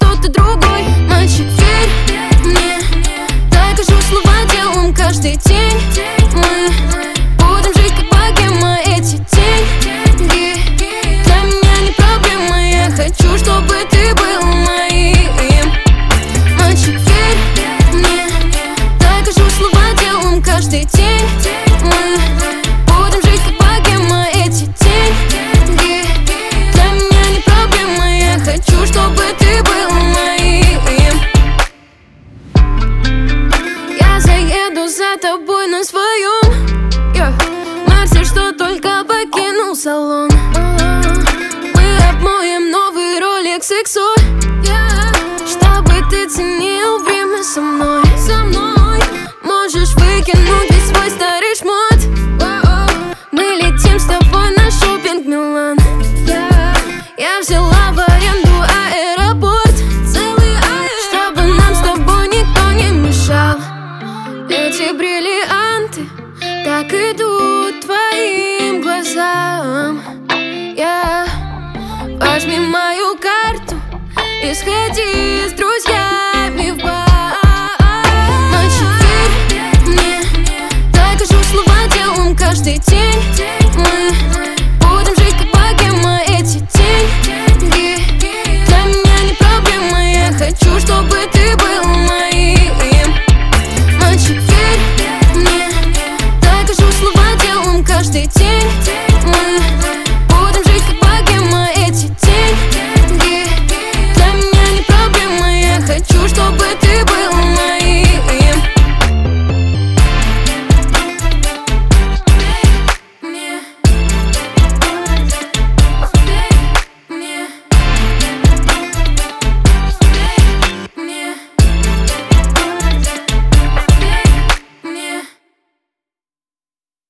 кто-то другой. Мальчик, верь мне, докажу слова делом каждый день. Мы будем жить как богема. Эти деньги для меня не проблема. Я хочу, чтобы ты был моим. Мальчик, верь мне, докажу слова делом каждый день. Мы будем жить как богема. Эти деньги для меня не проблема. Я хочу, чтобы ты был моим. Я заеду за тобой на своем Мерсе, что только покинул салон. Мы обмоем новый Rolex XO, чтобы ты ценил время со мной. Можешь выкинуть весь свой старый шмот. Мы летим с тобой на шопинг Милан. Я взяла в аренду аэропорт, чтобы нам с тобой никто не мешал. Эти бриллианты так идут твоим глазам. Возьми мою карту и сходи с друзьями в бар. Мальчик, верь мне, докажу слова делом каждый день.